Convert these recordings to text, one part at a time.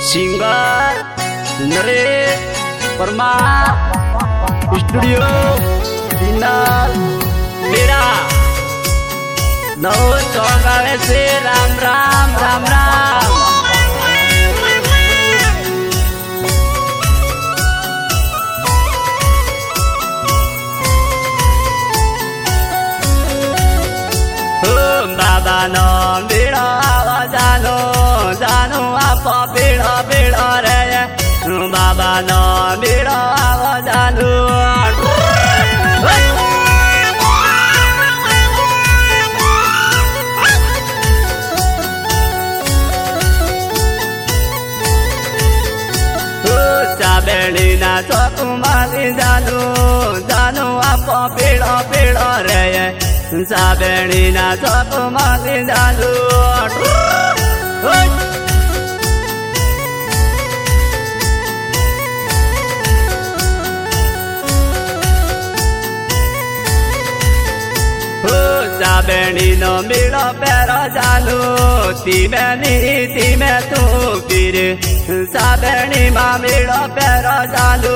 Singer Naresh Parmar studio दिनाल मेरा नौ चौगावे से राम राम राम राम। बाबा नो बेड़ा जानो जानो आप बेड़ा बेड़ा रे बाबा नो बेड़ा जानो साबेड़ी ना चौकुमारी जानो जानो आप बेड़ा बेड़ा रे साबेड़ी ना चौकुमारी जानो साबेड़ी नो मेरा पैरा जानो तीमे तू फिर साबेड़ी माँ मेरा पैरा जानो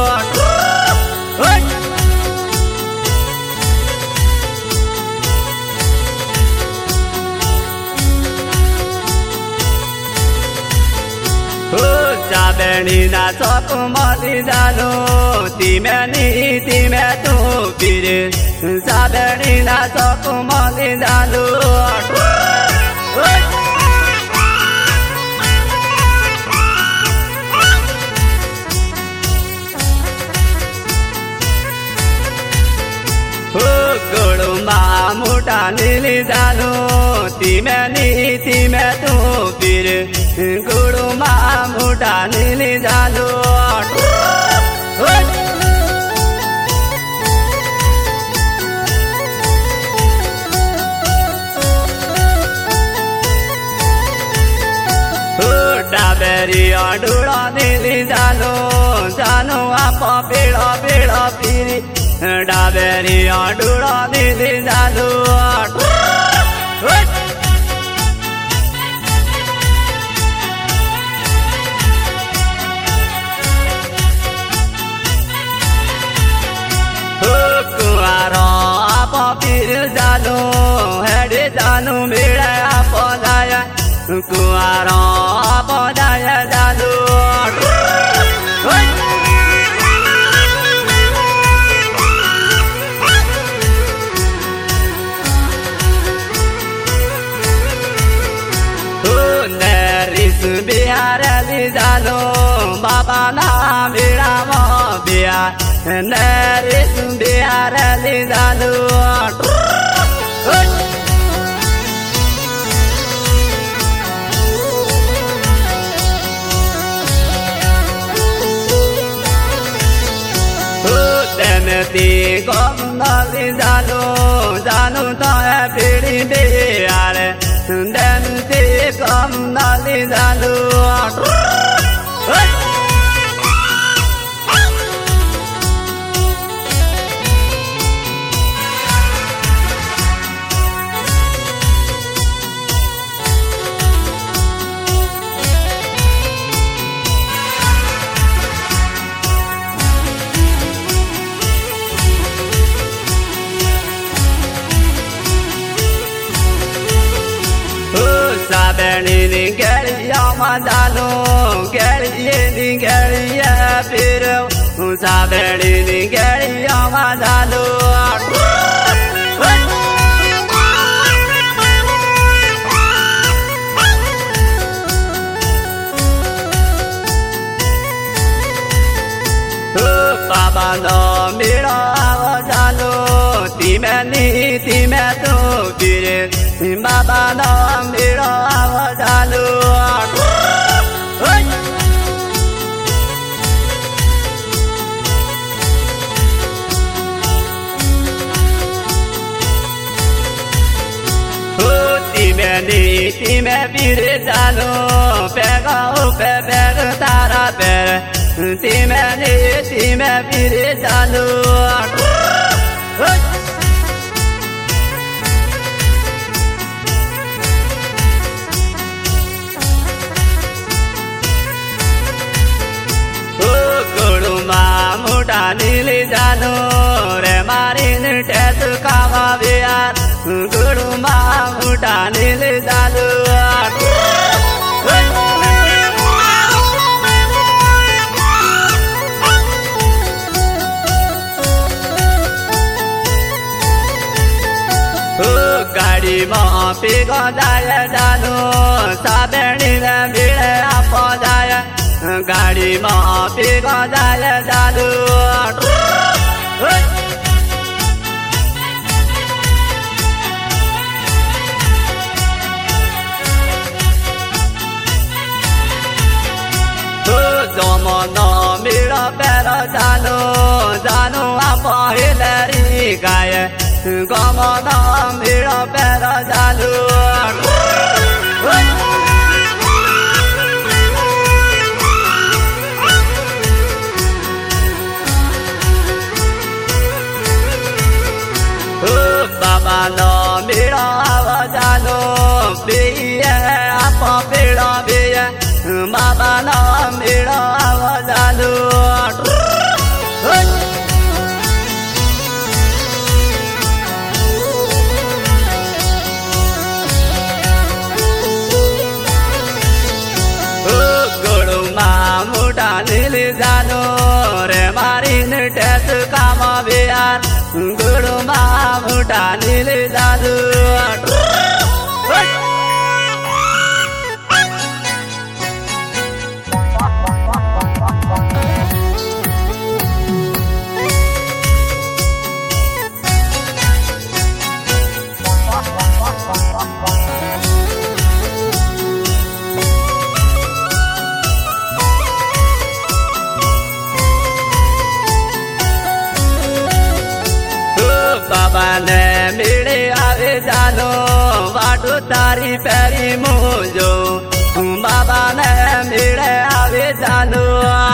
साबेड़ी ना चौकुमारी जानो तीमे तू फिर साबेड़ी ना चौकुमारी जानो गोड़मा मोटा नीली जानो तीमे तू फिर गोड़मा मोटा नीली जानो डाबेरी डोड़ा नीली जानो जानो आप बेड़ा बेड़ा फिरी डाबेरी डोड़ा नीली जानो कुआरो आप फिर जानो हेडे जानो मेरा आप जाया कुआरो आप जाया जानो बिहार जानो बाबा ना मेरा बिहार नरेश बिहार जानो ती कम जानो जानो तो है पीढ़ी बिहार दनते कम नाली जानो साबेड़ी गलिया जानो गलिया फिर साबेड़ी गलिया जानो बाबा नो मेरा जानो तीमे तो फिर बाबा नो मेरा जानो तीमे फिर जानो पेगा पेग तारा पेर तीमे फिर जानो जानु रे मारिन टेस कामा बिहार गुरुमा भुटानिले जानु गाडी पिग जाय जानु साबेणीले भिडे आप जाय गाडी पिग जाय जानु जमन मिड पेर जानु जानु आप हिलेरी गाय गमन मिड पेर जानु बाबा न मिड आव जानु बिहे आप पेड बिहे बाबा न मिड आव जानु भुटानिले जानु रे मारिन टेस कामा बिहार गुरुमा भुटानिले जानु बाबा ने मिले आवे जानो वाटो तारी पैरी मुझो बाबा ने मिले आवे जानो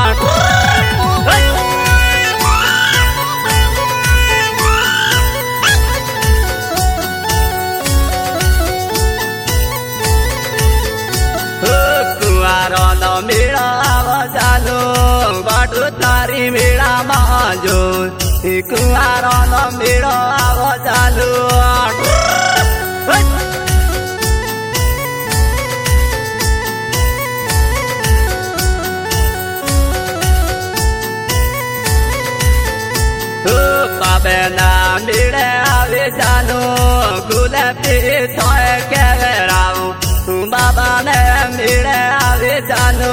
कुआरो न मिला आव जानो वाटो तारी मिला माजो कुआरो न मिड आव जानु बाबेना मिड आवे जानु गुलाबी छोय केराउ बाबा ने मिड आवे जानु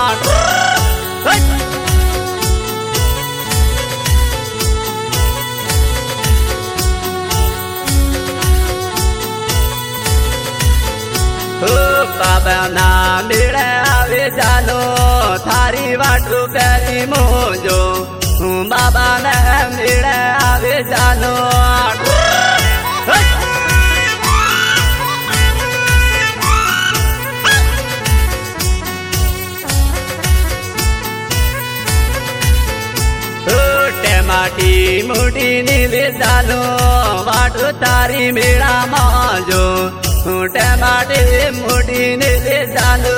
बाबा ना मिले आवे जानो थारी वाटू पेरी मोजो बाबा ने मिले आवे जानो टेमाटी मुठी नीले जानो वाटू तारी मेरा माजो टेमाटी मुठी नीले जानु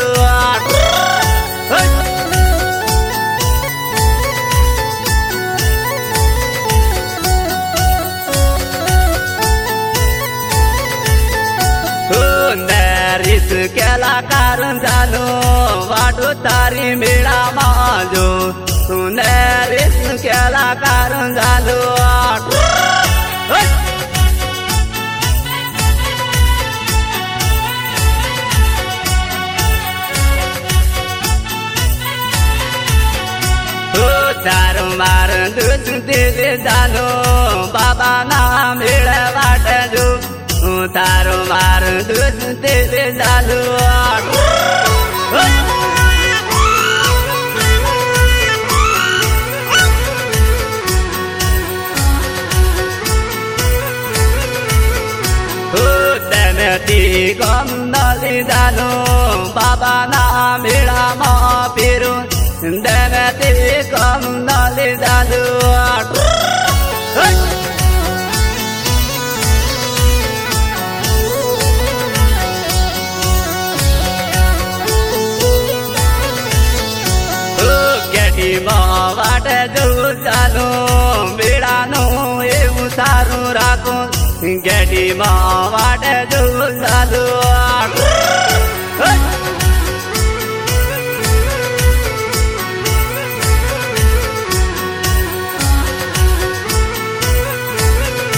नरिस केला कारण जानु वाटो तारी मेरा माजो नरिस केला कारण जानु तारो मार दूध दिले जानो बाबा नाम मेरा बाटे जो तारो मार दूध दिले जानो देमेती कम नली जानो बाबा नाम मेरा मा पिरो देमेती कम नली जानो केटी बाटे जो जानो સારું રાખું ગેડીમાં વાટે જોઉં ચાલુ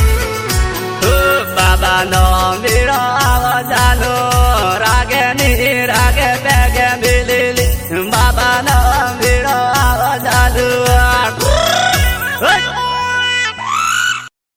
બાબાનો મેળો આવા ચાલો રાગે ની